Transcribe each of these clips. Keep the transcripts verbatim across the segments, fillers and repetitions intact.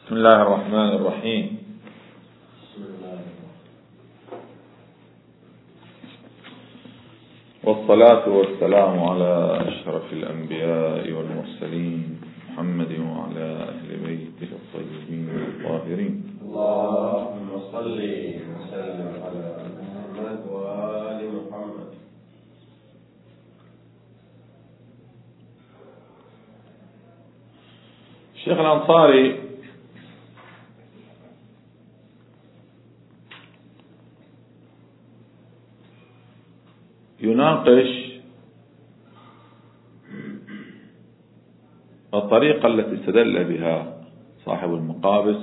بسم الله الرحمن الرحيم. والصلاة والسلام على أشرف الأنبياء والمرسلين محمد وعلى أهل بيته الطيبين الطاهرين. اللهم صل وسلم على محمد وآل محمد. الشيخ الأنصاري يناقش الطريقة التي استدل بها صاحب المقابس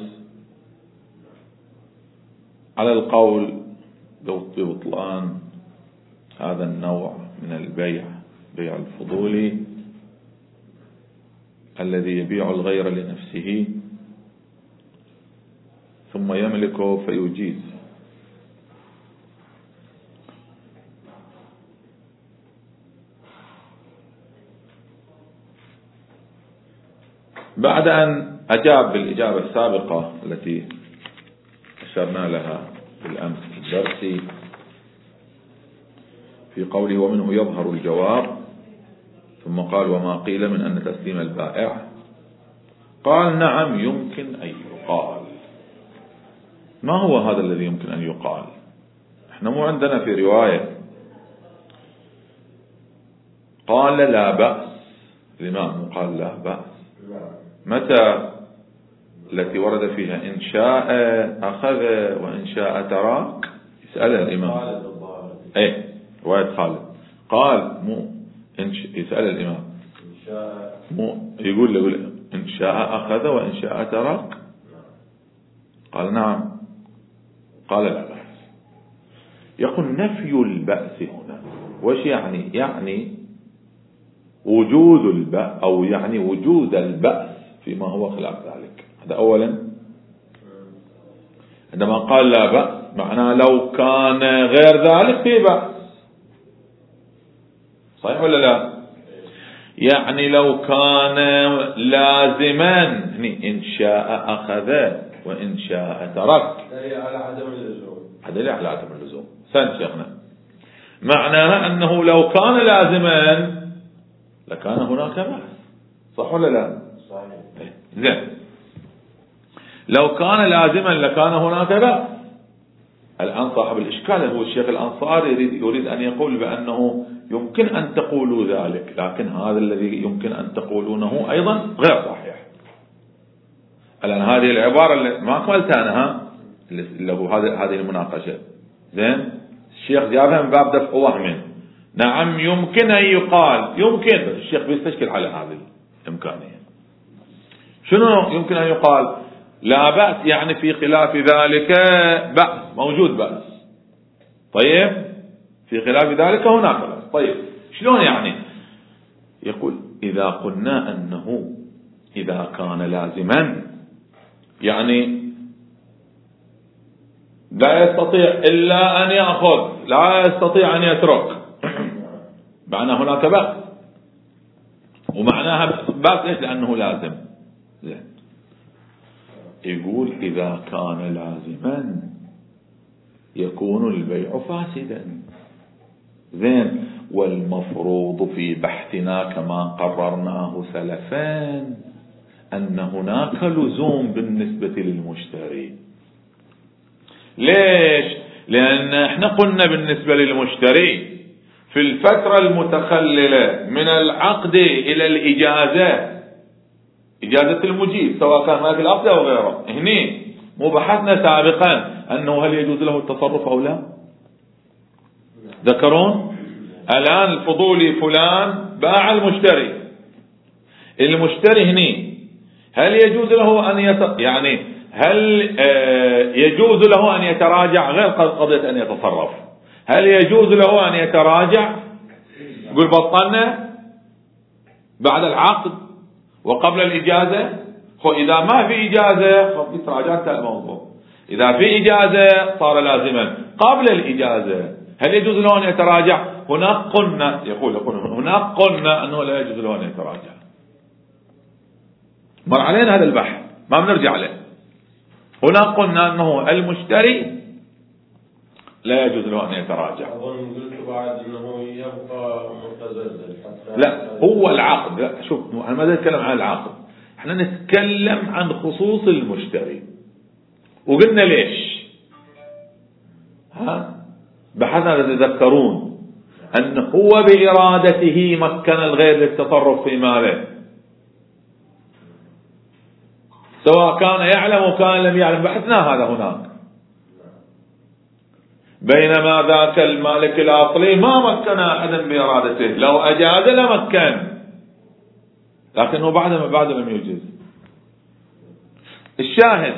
على القول ببطلان هذا النوع من البيع، بيع الفضولي الذي يبيع الغير لنفسه ثم يملكه فيجيز. بعد أن أجاب بالإجابة السابقة التي أشرنا لها بالأمس في الدرس في قوله ومنه يظهر الجواب، ثم قال وما قيل من أن تسليم البائع، قال نعم يمكن أن يقال. ما هو هذا الذي يمكن أن يقال؟ احنا مو عندنا في رواية قال لا بأس، الإمام قال لا بأس. متى التي ورد فيها إن شاء أخذ وإن شاء تراك؟ يسألها الإمام. ايه رواية خالد قال مو يسأل الإمام مو يقول له إن شاء أخذ وإن شاء تراك؟ قال نعم. قال لا بأس. يقول نفي البأس هنا وش يعني؟ يعني وجود البأس أو يعني وجود البأس فيما هو خلاف ذلك. هذا أولا. عندما قال لا بأس معناه لو كان غير ذلك في بأس، صحيح ولا لا؟ يعني لو كان لازما إن شاء أخذ وإن شاء ترك، دليل على عدم اللزوم. دليل على عدم اللزوم. ثاني شيخنا معناها أنه لو كان لازما لكان هناك بأس، صح ولا لا؟ صحيح. زين، لو كان لازما لكان هناك بأس. الآن صاحب الإشكال هو الشيخ الأنصاري يريد, يريد أن يقول بأنه يمكن أن تقولوا ذلك، لكن هذا الذي يمكن أن تقولونه أيضا غير صحيح. الآن هذه العبارة اللي ما قلت أنا اللي هو هذه المناقشة، زين الشيخ جابها من باب دفع وهم. نعم يمكن أن يقال، يمكن الشيخ بيستشكل على هذه الإمكانية. شنو يمكن أن يقال؟ لا بأس يعني في خلاف ذلك بأس، موجود بأس. طيب في خلاف ذلك هناك بأس. طيب شلون يعني؟ يقول إذا قلنا أنه إذا كان لازما يعني لا يستطيع إلا أن يأخذ لا يستطيع أن يترك، معنى هناك بأس، ومعناها بأس ليش؟ لأنه لازم. زين يقول إذا كان لازما يكون البيع فاسدا. زين والمفروض في بحثنا كما قررناه سلفا أن هناك لزوم بالنسبة للمشتري. ليش؟ لأن احنا قلنا بالنسبة للمشتري في الفترة المتخللة من العقد إلى الإجازة، إجازة المجيب سواء كان مالك العقد أو غيره، هني مو بحثنا سابقا أنه هل يجوز له التصرف أو لا؟ ذكرون الآن الفضولي فلان باع المشتري، المشتري هني هل يجوز له أن يت... يعني هل آه يجوز له أن يتراجع غير قضية أن يتصرف؟ هل يجوز له أن يتراجع يقول بطلنا بعد العقد وقبل الإجازة؟ خو إذا ما في إجازة خو يتراجع الموضوع. إذا في إجازة صار لازما. قبل الإجازة هل يجوز له أن يتراجع؟ هناك قلنا يقول يقول هناك قلنا أنه لا يجوز له أن يتراجع. مر علينا هذا البحث ما بنرجع له. هنا قلنا أنه المشتري لا يجوز له أن يتراجع. أظن قلت بعد أنه يبقى متزلزل حتى لا، هو العقد. لا شوف، أنا ما نتكلم عن العقد، احنا نتكلم عن خصوص المشتري. وقلنا ليش؟ ها بحثنا تتذكرون أن هو بإرادته مكن الغير للتصرف في ماله، سواء كان يعلم أو كان لم يعلم، بحثنا هذا هناك. بينما ذاك المالك الأصلي ما مكن أحدا بإرادته، لو أجاز لمكن، لكنه بعد ما بعد لم يجز. الشاهد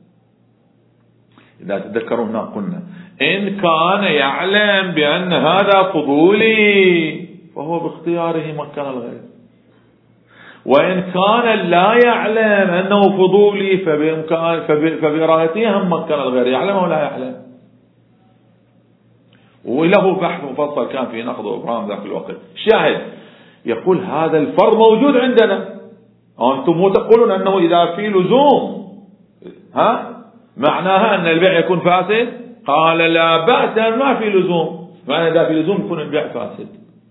إذا تذكروا هنا قلنا إن كان يعلم بأن هذا فضولي فهو باختياره مكن الغير، وإن كان لا يعلم أنه فضولي فبإمكان فبإرادته هم مكن الغير، يعلم أو لا يعلم. وله بحث مفصل كان في نقض وإبرام ذاك الوقت. شاهد يقول هذا الفرض موجود عندنا، أنتم مو تقولون أنه إذا في لزوم ها معناها أن البيع يكون فاسد؟ قال لا بأس، ما في لزوم، معنى إذا في لزوم يكون البيع فاسد.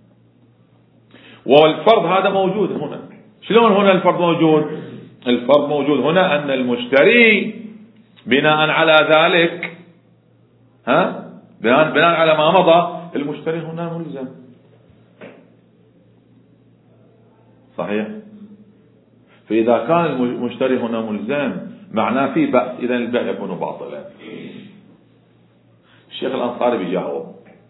والفرض هذا موجود هنا. شلون هنا الفرض موجود؟ الفرض موجود هنا أن المشتري بناء على ذلك ها بناء, بناء على ما مضى المشتري هنا ملزم. صحيح؟ فإذا كان المشتري هنا ملزم معناه في بأس، إذن البيع يكون باطلا. الشيخ الأنصاري بيجاوب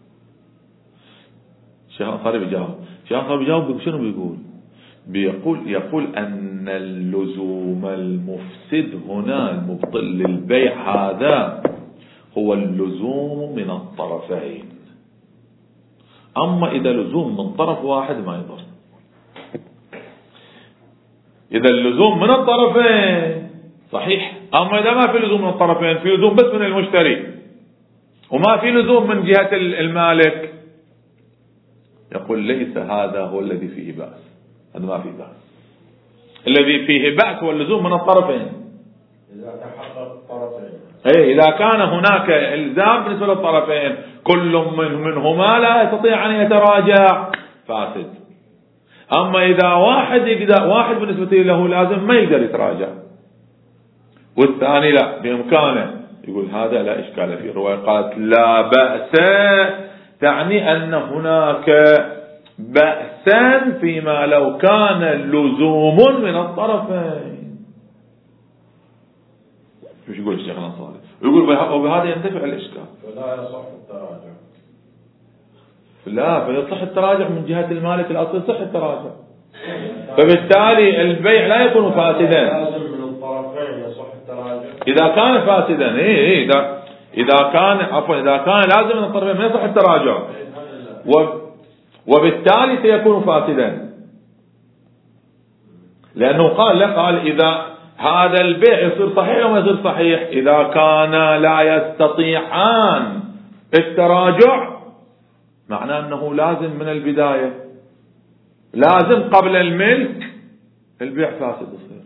الشيخ الأنصاري بيجاوب الشيخ الأنصاري بيجاوب شنو بيقول؟ بيقول يقول أن اللزوم المفسد هنا المبطل للبيع هذا هو اللزوم من الطرفين. أما إذا لزوم من طرف واحد ما يضر. إذا اللزوم من الطرفين صحيح، أما إذا ما في لزوم من الطرفين، في لزوم بس من المشتري وما في لزوم من جهة المالك، يقول ليس هذا هو الذي فيه بأس، هذا ما فيه بأس. الذي فيه بأس هو اللزوم من الطرفين إذا تحقق الطرفين. أي إذا كان هناك إلزام بالنسبة للطرفين كل من منهما لا يستطيع أن يتراجع فاسد. أما إذا واحد يقدر، واحد بالنسبة له لازم ما يقدر يتراجع والثاني لا بإمكانه، يقول هذا لا إشكال فيه. الرواية قالت لا بأس، تعني أن هناك بأسا فيما لو كان لزوم من الطرفين. شو يقول الشيخ الأنصاري؟ يقول وبهذا ينتفع الإشكال، فلا يصح التراجع. لا فيصح التراجع من جهة المالك الأصلي، يصح التراجع، فبالتالي البيع لا يكون فاسدا. لازم من الطرفين يصح التراجع إذا كان فاسدا. إيه إيه إذا إذا كان عفوا إذا كان لازم من الطرفين ما يصح التراجع، وبالتالي سيكون فاسدا، لأنه قال لا قال إذا هذا البيع يصير صحيح أو ما يصير صحيح إذا كان لا يستطيعان التراجع، معناه أنه لازم من البداية، لازم قبل الملك البيع فاسد يصير،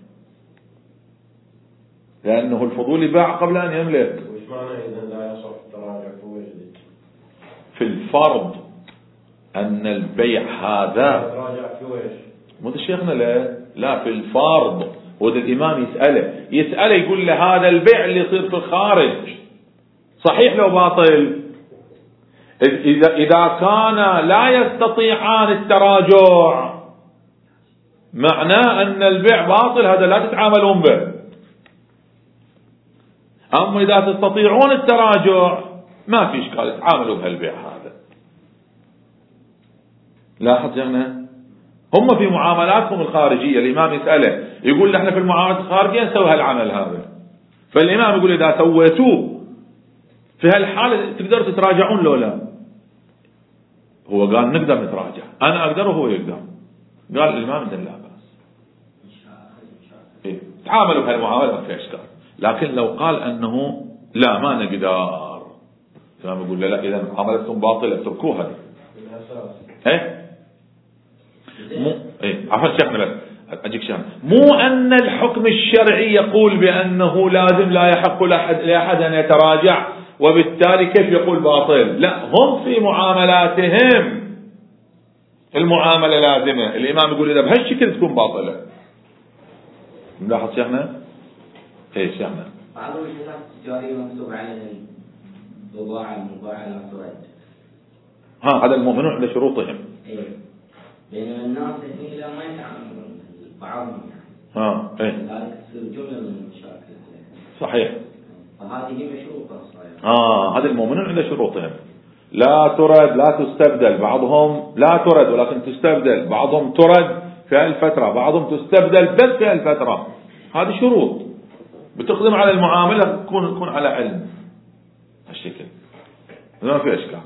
لأنه الفضول باع قبل أن يملك. وش معنى إذا لا يصح التراجع في وجهه؟ في الفرض أن البيع هذا التراجع في وجه مو شيخنا لا لا في الفرض. وده الإمام يسأله يسأله يقول له هذا البيع اللي يصير في الخارج صحيح لو باطل؟ إذا إذا كان لا يستطيعان التراجع معناه أن البيع باطل، هذا لا تتعاملون به. أما إذا تستطيعون التراجع ما في إشكال تعاملوا بهالبيع هذا. لاحظ يا هم في معاملاتهم الخارجية الإمام يسأله يقول نحن في المعاملات الخارجية نسوي هالعمل هذا، فالإمام يقول إذا سويتوه في هالحالة تقدروا تتراجعون لو لا؟ هو قال نقدر نتراجع، أنا أقدر وهو يقدر. قال الإمام إذن لا بأس، إيه؟ تعاملوا بهالمعاملة ما في إشكال. لكن لو قال أنه لا ما نقدر، الإمام يقول لا لا إذا عملتكم باطلة اتركوها. إيه مو إيه عفوا شيخنا بس أجيك شان مو أن الحكم الشرعي يقول بأنه لازم لا يحق لأحد أن يتراجع وبالتالي كيف يقول باطل. لا، هم في معاملاتهم المعاملة لازمة. الإمام يقول إذا بهالشكل تكون باطلة. ملاحظ شيخنا؟ إيه شيخنا؟ بعض الشروط التجارية مكتوب عليها البضاعة المباعة لا ترد. ها، هذا المؤمنون عند شروطهم. إيه. بينما الناس هنا لا ما يتعاملون بعضهم يعني. ها، إيه. لذلك تصير جملة من المشاكل. صحيح. فهذه مشروطة صحيح. آه، هذا المؤمنون عند شروطهم. لا ترد لا تستبدل، بعضهم لا ترد ولكن تستبدل، بعضهم ترد في الفترة، بعضهم تستبدل بس في الفترة. هذه شروط بتقدم على المعاملة، تكون تكون على علم هالشكل، ما في اشكال.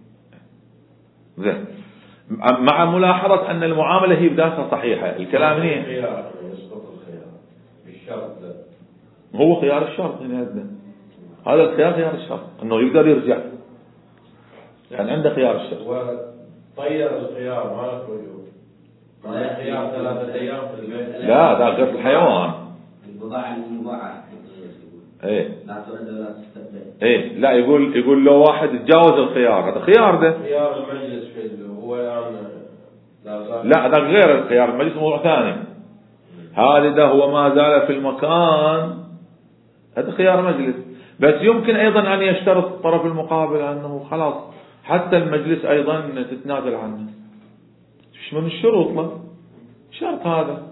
زين، مع ملاحظة ان المعاملة هي بدايتها صحيحة. الكلام هنا خيار يسقط الخيار بالشرط هو خيار الشرط هنا. هذا الخيار خيار الشرط انه يقدر يرجع، يعني عنده خيار الشرط. طير الخيار ما له وجود، ما خيار ثلاثة ايام في البيت. لا، ده غير الحيوان. البضاعة المباعة ايه لا ترد ولا تستبدل. ايه لا، يقول يقول لو واحد تجاوز الخيار، هذا خيار ده خيار المجلس في هو الان لا لا ده غير الخيار المجلس موضوع ثاني. هذا ده هو ما زال في المكان، هذا خيار مجلس. بس يمكن ايضا ان يشترط الطرف المقابل انه خلاص حتى المجلس ايضا تتنازل عنه. مش من الشروط له شرط هذا،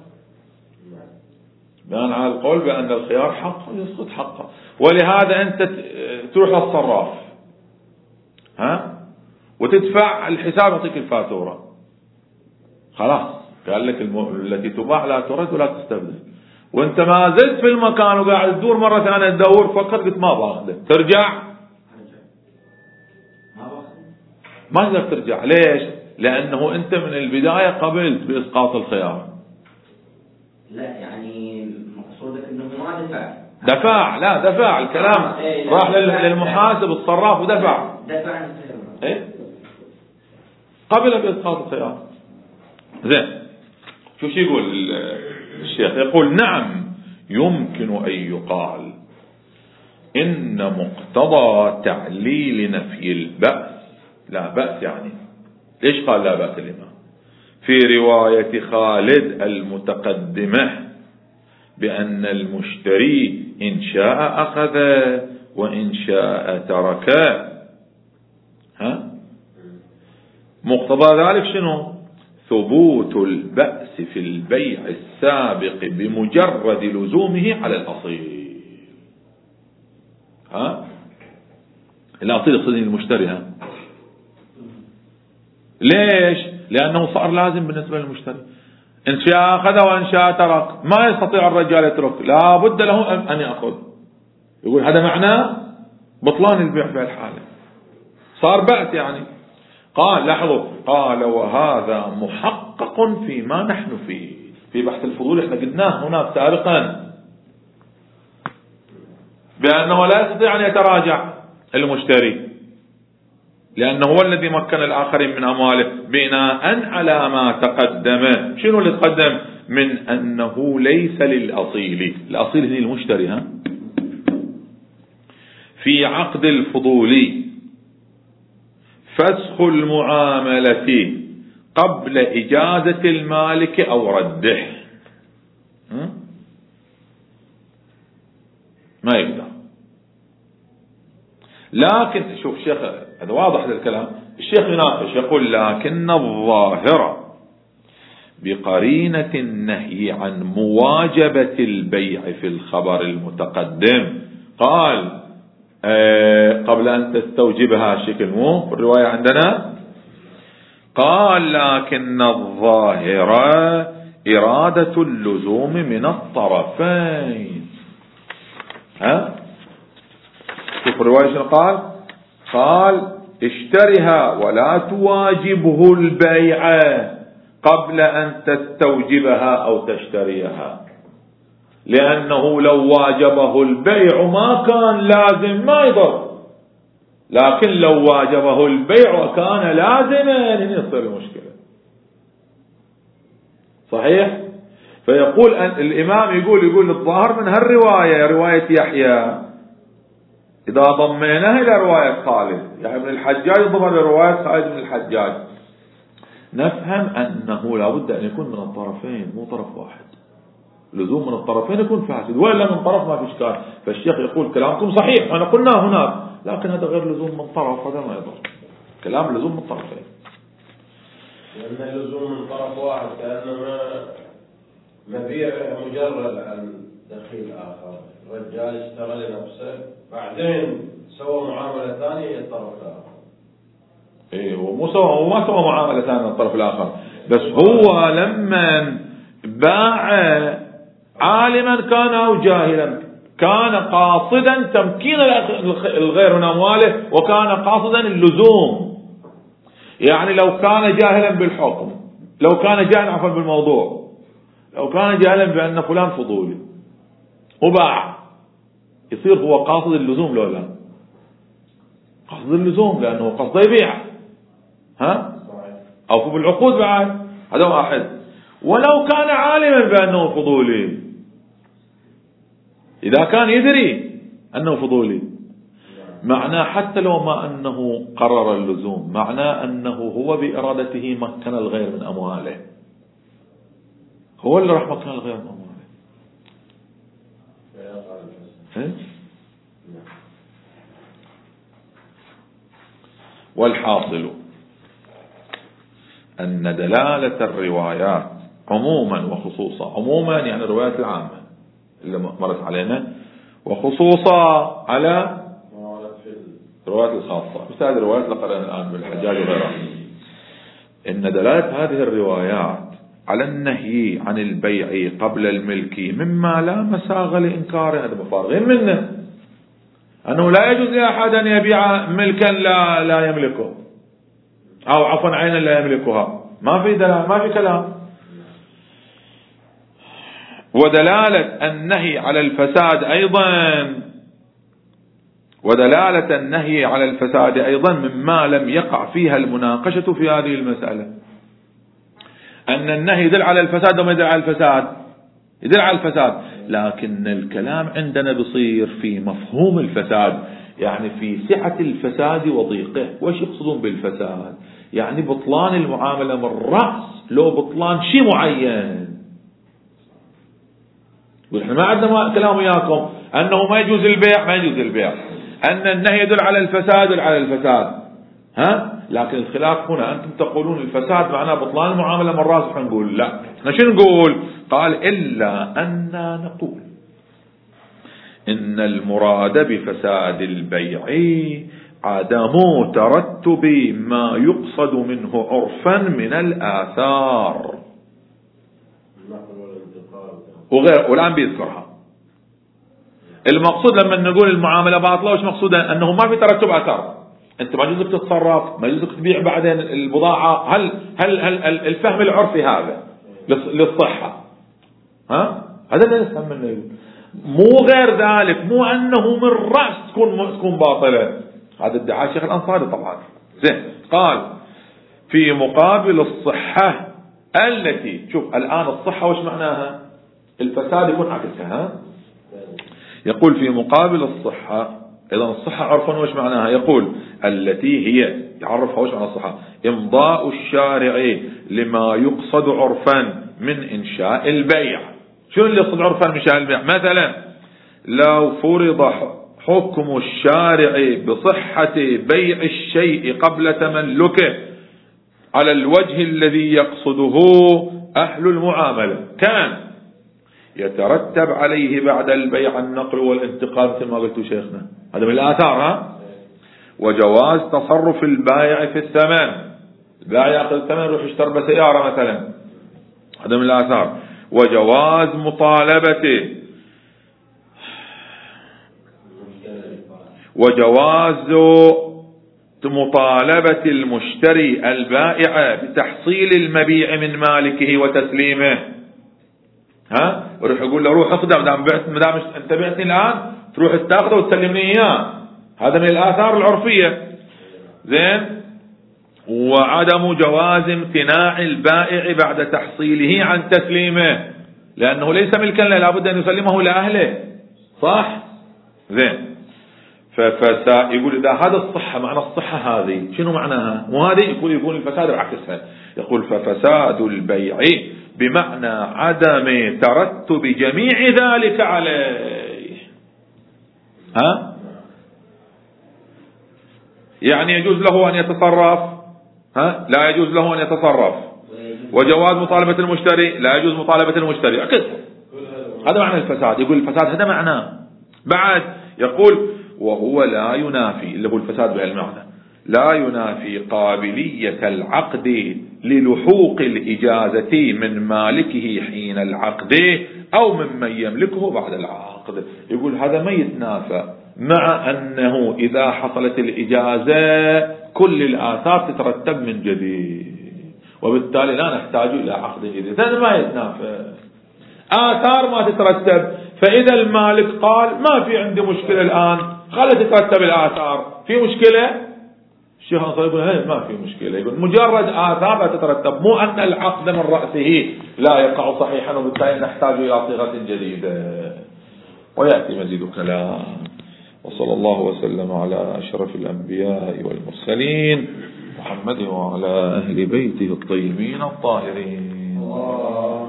بناء على القول بأن الخيار حق يسقط حقه. ولهذا أنت تروح للصراف ها وتدفع الحساب، يعطيك الفاتورة، خلاص قال لك الم... التي تباع لا ترد ولا تستبدل، وانت ما زلت في المكان وقاعد تدور مرة ثانية تدور فقط، قلت ما باخذه، ترجع ما تقدر ترجع. ليش؟ لأنه أنت من البداية قبلت بإسقاط الخيار. لا يعني مقصودك انه ما دفع دفع لا دفع الكلام آه إيه راح للمحاسب الصراف ودفع دفع ايه قبل بإسقاط الخيار. زين، شو شو يقول الشيخ؟ يقول نعم يمكن أن يقال إن مقتضى تعليل نفي البأس لا بأس. يعني ليش قال لا بأس الإمام؟ في رواية خالد المتقدمة بأن المشتري إن شاء أخذ وإن شاء ترك. ها مقتضى ذلك شنو؟ ثبوت البأس في البيع السابق بمجرد لزومه على الأصيل. ها الأصيل يقصد المشتري. ها ليش؟ لأنه صار لازم بالنسبة للمشتري، إن شاء أخذ وإن شاء ترك، ما يستطيع الرجال يترك، لا بد له أن يأخذ. يقول هذا معناه بطلان البيع في الحالة، صار بأس يعني. قال لاحظوا، قال وهذا محقق فيما نحن فيه في بحث الفضول. احنا قلناه هناك سابقا بأنه لا يستطيع أن يتراجع المشتري، لأنه هو الذي مكن الآخرين من أمواله بناء على ما تقدم. شنو اللي تقدم؟ من أنه ليس للأصيل، الأصيل هنا المشتري، ها في عقد الفضول فسخ المعاملة قبل إجازة المالك أو رده. ما يقدر. لكن شوف الشيخ هذا واضح للكلام، الشيخ يناقش يقول لكن الظاهر بقرينة النهي عن مواجبة البيع في الخبر المتقدم. قال آه قبل أن تستوجبها شكل مو في الرواية عندنا، قال لكن الظاهر إرادة اللزوم من الطرفين. ها شوف الرواية شنو قال؟ قال اشترها ولا تواجبه البيع قبل أن تستوجبها أو تشتريها، لأنه لو واجبه البيع ما كان لازم ما يضر، لكن لو واجبه البيع وكان لازما يصير المشكلة. صحيح؟ فيقول أن الإمام يقول يقول الظاهر من هالرواية رواية يحيى إذا ضميناها إلى رواية خالد يعني ابن الحجاج ضمن لرواية خالد بن الحجاج نفهم أنه لا بد أن يكون من الطرفين مو طرف واحد. لزوم من الطرفين يكون فاسد وإلا من طرف ما في إشكال. فالشيخ يقول كلامكم صحيح أنا قلنا هناك لكن هذا غير لزوم من طرف هذا ما يضر. كلام لزوم من الطرفين لأن اللزوم من طرف واحد كأنما مبيع مجرد عن دخيل آخر. الرجال اشترى لنفسه بعدين سوى معاملة ثانية الطرف الآخر. إيه هو مو سوى هو ما سوى معاملة ثانية الطرف الآخر بس هو لما باع عالما كان أو جاهلا كان قاصدا تمكين الغير من أمواله وكان قاصدا اللزوم. يعني لو كان جاهلا بالحكم لو كان جاهلا عفوا بالموضوع لو كان جاهلا بأن فلان فضولي وباع يصير هو قاصد اللزوم لو لا قصد اللزوم لأنه قصد يبيع ها أو في بالعقود بعد هذا واحد. ولو كان عالما بأنه فضولي إذا كان يدري أنه فضولي معناه حتى لو ما أنه قرر اللزوم معناه أنه هو بإرادته مكن الغير من أمواله هو اللي راح مكن الغير من أمواله. والحاصل أن دلالة الروايات عموما وخصوصا عموما يعني الروايات العامة اللي مرت علينا وخصوصا على الروايات الخاصة مثل هذه الروايات اللي قرأنا الآن بالحجاج وغيرها إن دلالة هذه الروايات على النهي عن البيع قبل الملك مما لا مساغ لإنكاره هذا مفارغين منه أنه لا يجوز لأحد أن يبيع ملكا لا لا يملكه أو عفوا عينا لا يملكها ما في دلالة ما في كلام. ودلالة النهي على الفساد أيضا ودلالة النهي على الفساد أيضا مما لم يقع فيها المناقشة في هذه المسألة أن النهي يدل على الفساد وما يدل على الفساد يدل على الفساد لكن الكلام عندنا بصير في مفهوم الفساد يعني في سعة الفساد وضيقه. وش يقصدون بالفساد؟ يعني بطلان المعاملة من رأس لو بطلان شيء معين. ونحن ما عندنا كلام وياكم أنه ما يجوز البيع ما يجوز البيع أن النهي يدل على الفساد يدل على الفساد ها لكن الخلاف هنا أنتم تقولون الفساد معناه بطلان المعاملة من رأس احنا نقول لا احنا شو نقول قال إلا أننا نقول إن المراد بفساد البيع عدم ترتب ما يقصد منه عرفا من الآثار وغير والآن بيذكرها. المقصود لما نقول المعاملة باطلة وش مقصوده أنه ما في ترتب أثر أنت ما يجوزك تتصرف ما يجوزك تبيع بعدين البضاعة هل هل هل الفهم العرفي هذا للصحة ها هذا اللي نفهم منه مو غير ذلك مو أنه من رأس تكون تكون باطلة. هذا ادعاء الشيخ الأنصاري طبعا زين. قال في مقابل الصحة التي شوف الآن الصحة وش معناها الفساد يكون عكسها ها يقول في مقابل الصحة إذا الصحة عرفا وش معناها يقول التي هي يعرفها وش معنى الصحة إمضاء الشارع لما يقصد عرفا من إنشاء البيع. شو اللي يقصد عرفا من إنشاء البيع مثلا لو فرض حكم الشارع بصحة بيع الشيء قبل تملكه على الوجه الذي يقصده أهل المعاملة كان يترتب عليه بعد البيع النقل والانتقال مثل ما قلت شيخنا هذا من الآثار ها وجواز تصرف البائع في الثمن البائع يأخذ الثمن يروح يشتري بسيارة مثلا هذا من الآثار وجواز مطالبته وجواز مطالبة المشتري البائع بتحصيل المبيع من مالكه وتسليمه ها وروح يقول له روح اخذه مدام بعت مدام انت بعتني الآن تروح تاخذه وتسلمني اياه هذا من الآثار العرفية زين. وعدم جواز امتناع البائع بعد تحصيله عن تسليمه لأنه ليس ملكا له، لابد أن يسلمه لأهله، صح؟ زين. ففساد يقول إذا هذا الصحة، معنى الصحة هذه شنو معناها؟ مو هذه يقول يكون الفساد بعكسها، يقول ففساد البيع بمعنى عدم ترتب جميع ذلك عليه. ها؟ يعني يجوز له أن يتصرف، ها؟ لا يجوز له أن يتصرف. وجواز مطالبة المشتري، لا يجوز مطالبة المشتري. عكسها. هذا معنى الفساد. يقول الفساد هذا معناه. بعد يقول وهو لا ينافي، اللي هو الفساد بهالمعنى، لا ينافي قابلية العقد للحوق الإجازة من مالكه حين العقد أو ممن يملكه بعد العقد. يقول هذا ما يتنافى مع أنه إذا حصلت الإجازة كل الآثار تترتب من جديد، وبالتالي لا نحتاج إلى عقد جديد. هذا ما يتنافى، آثار ما تترتب. فإذا المالك قال ما في عندي مشكلة الآن، خلت تترتب الآثار، في مشكلة؟ الشيخ أنصار يقول هي ما في مشكلة، يقول مجرد آثار لا تترتب، مو أن العقد من رأسه لا يقع صحيحا وبالتالي نحتاج إلى صيغة جديدة. ويأتي مزيد كلام. وصلى الله وسلم على أشرف الأنبياء والمرسلين محمد وعلى أهل بيته الطيبين الطاهرين.